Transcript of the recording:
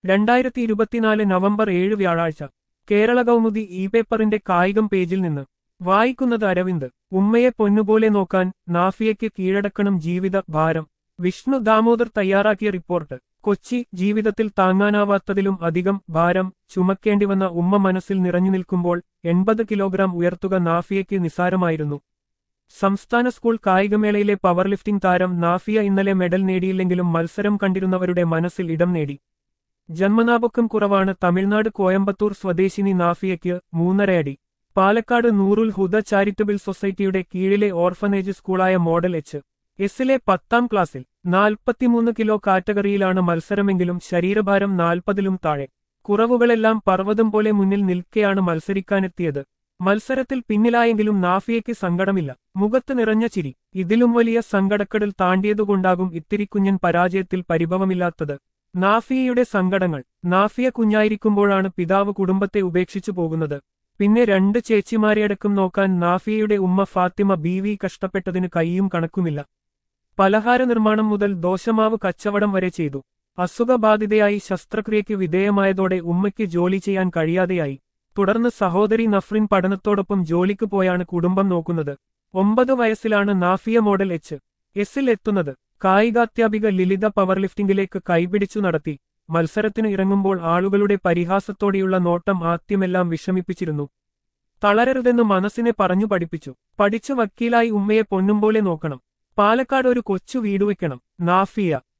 2024 November 7 വ്യാഴാഴ്ച Kerala Kaumudi E പേപ്പറിന്റെ കായികം പേജിൽ നിന്ന് വായിക്കുന്നത് അരവിന്ദ്. ഉമ്മയെ പൊന്നുപോലെ നോക്കാൻ നാഫിയയ്ക്ക് കീഴടക്കണം ജീവിത ഭാരം. വിഷ്ണു ദാമോദർ തയ്യാറാക്കിയ റിപ്പോർട്ട്. കൊച്ചി. ജീവിതത്തിൽ താങ്ങാനാവാത്തതിലും അധികം ഭാരം ചുമക്കേണ്ടിവന്ന ഉമ്മ മനസ്സിൽ നിറഞ്ഞു നിൽക്കുമ്പോൾ 80 കിലോഗ്രാം ഉയർത്തുക നാഫിയയ്ക്ക് നിസ്സാരമായിരുന്നു. സംസ്ഥാന സ്കൂൾ കായികമേളയിലെ പവർ ലിഫ്റ്റിംഗ് താരം നാഫിയ ഇന്നലെ മെഡൽ നേടിയില്ലെങ്കിലും മത്സരം കണ്ടിരുന്നവരുടെ മനസ്സിൽ ഇടം നേടി. ജന്മനാപൊക്കം കുറവാണ് തമിഴ്നാട് കോയമ്പത്തൂർ സ്വദേശിനി നാഫിയയ്ക്ക് 3.5 അടി. പാലക്കാട് നൂറുൽ ഹുദ ചാരിറ്റബിൾ സൊസൈറ്റിയുടെ കീഴിലെ ഓർഫനേജ് സ്കൂളായ മോഡൽ എച്ചിലെ 10ാം ക്ലാസ്സിൽ 43 കിലോ കാറ്റഗറിയിലാണ് മത്സരമെങ്കിലും ശരീരഭാരം 40ലും താഴെ. കുറവുകളെല്ലാം പർവ്വതം പോലെ മുന്നിൽ നിൽക്കെയാണ് മത്സരിക്കാനെത്തിയത്. മത്സരത്തിൽ പിന്നിലായെങ്കിലും നാഫിയയ്ക്ക് സങ്കടമില്ല. മുഖത്ത് നിറഞ്ഞ ചിരി. ഇതിലും വലിയ സങ്കടക്കടൽ താണ്ടിയതുകൊണ്ടാകും ഇത്തിരി കുഞ്ഞൻ പരാജയത്തിൽ പരിഭവമില്ലാത്തത്. നാഫിയയുടെ സങ്കടങ്ങൾ. നാഫിയ കുഞ്ഞായിരിക്കുമ്പോഴാണ് പിതാവ് കുടുംബത്തെ ഉപേക്ഷിച്ചു പോകുന്നത്. പിന്നെ 2 ചേച്ചിമാരെയടക്കം നോക്കാൻ നാഫിയയുടെ ഉമ്മ ഫാത്തിമ ബീവി കഷ്ടപ്പെട്ടതിന് കൈയും കണക്കുമില്ല. പലഹാര നിർമ്മാണം മുതൽ ദോശമാവ് കച്ചവടം വരെ ചെയ്തു. അസുഖബാധിതയായി ശസ്ത്രക്രിയയ്ക്ക് വിധേയമായതോടെ ഉമ്മയ്ക്ക് ജോലി ചെയ്യാൻ കഴിയാതെയായി. തുടർന്ന് സഹോദരി നഫ്രിൻ പഠനത്തോടൊപ്പം ജോലിക്ക് പോയാണ് കുടുംബം നോക്കുന്നത്. 9 വയസ്സിലാണ് നാഫിയ മോഡൽ എച്ചിൽ എത്തുന്നത്. കായികാധ്യാപിക ലിലിത പവർ ലിഫ്റ്റിംഗിലേക്ക് കൈപിടിച്ചു നടത്തി. മത്സരത്തിന് ഇറങ്ങുമ്പോൾ ആളുകളുടെ പരിഹാസത്തോടെയുള്ള നോട്ടം ആദ്യമെല്ലാം വിഷമിപ്പിച്ചിരുന്നു. തളരരുതെന്ന് മനസ്സിനെ പറഞ്ഞു പഠിപ്പിച്ചു. പഠിച്ചു വക്കീലായി ഉമ്മയെ പൊന്നുംപോലെ നോക്കണം. പാലക്കാട് ഒരു കൊച്ചു വീട് വയ്ക്കണം. നാഫിയ.